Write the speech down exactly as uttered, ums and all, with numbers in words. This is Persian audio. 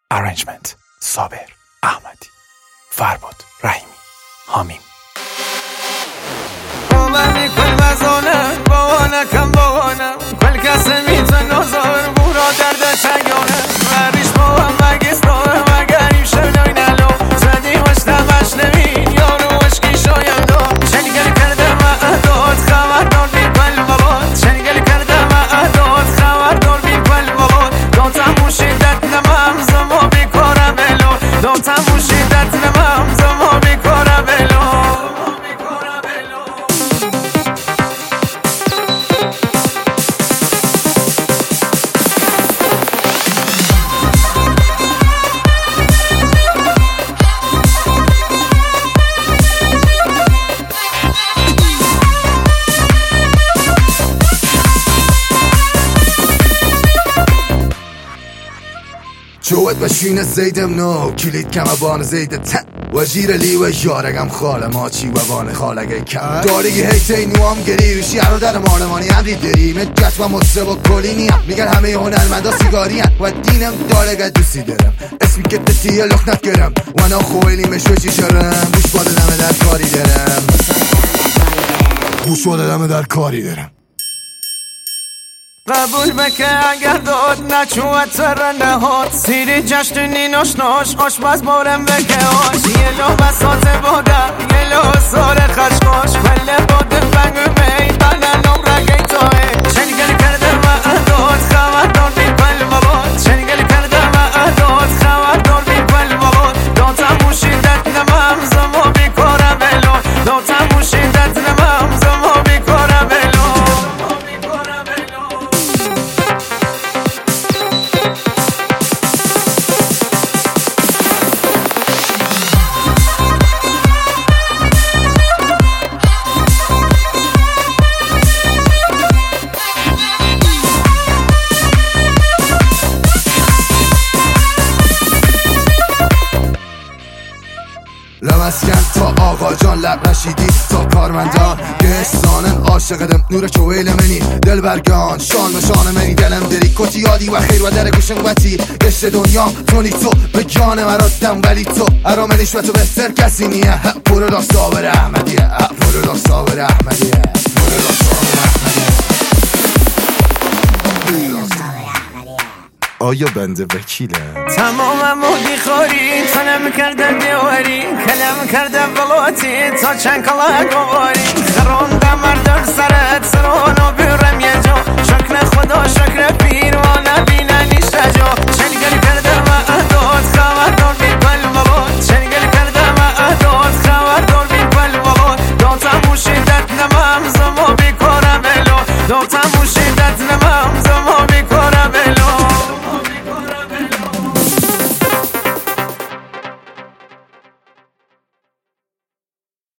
Arrangement صابر احمدی، فرباد رحیمی، حامیم. باوری کل مزانه باوانه کم باوانه کل کسی میتن نزار بورا درد چگانه وریش با هم مگیست داره مگریم شنوی نلو زدی وشته مشنوی یارو وشکی شایم دار شنگل کرده معداد خبردار بی کل بلاد شنگل کرده معداد خبردار بی کل بلاد دوتم موشیدت نمم زما بی کاره بلو دوتم موشیدت نمم زما بی کاره بلو. جوت بشین زیدم نو کلید کم بان زید تن وزیر لی و یارگم خاله ما چی و بان خالگه کن دارگی هیت اینو هم گری روشی هرو در مارمانی هم ریدری مدگت و مصره و کلینی هم میگن همه هنرمندا سیگاری هم و دینم دارگه دوستی دارم اسمی که تتیه لخنت گرم و انا خویلی مشوشی شرم گوش باده دمه در کاری دارم گوش باده دمه در کاری دارم قبول بکه اگر داد نچوت سر نهاد سیری جشنی ناش ناش آشپز بارم بکه آش یه لو بساط بادم یه لو سار خشخاش پله بادم بنگ می بله نمره گیتاه شنگل کرده معداد خبردار بی پل بلاد شنگل کرده معداد خبردار بی پل بلاد دوتم موشیدت نمم زما بی کاره بلو دوتم موشیدت نمم زما بی کاره بلو. لمسکن تا آقا جان لب نشیدی تا کارمندان گهستانن عاشقدم نور چویل منی دل برگان شان و شان منی دلم دری کتی یادی و خیر و در گوشم وطی گشت دنیا تونی تو به جان مراتم ولی تو ارامنش و تو بهتر کسی نیه پرو دا صابر احمدیه پرو دا صابر احمدیه پرو دا صابر احمدیه آیا بنده وکیلم تمام مودی خوری تنم کرده بیواری کلم کرده بلوتی تا چند کلا گواری خرونده مردم سرت سرونو بیرم یه جا شکر خدا شکر پیر و نبینه نیشه جا شنگل کرده معداد خبردار بی کل بلاد شنگل کرده معداد خبردار بی کل بلاد دوتم موشیدت نمم زما بی کاره بلو دوتم موشیدت نمم زما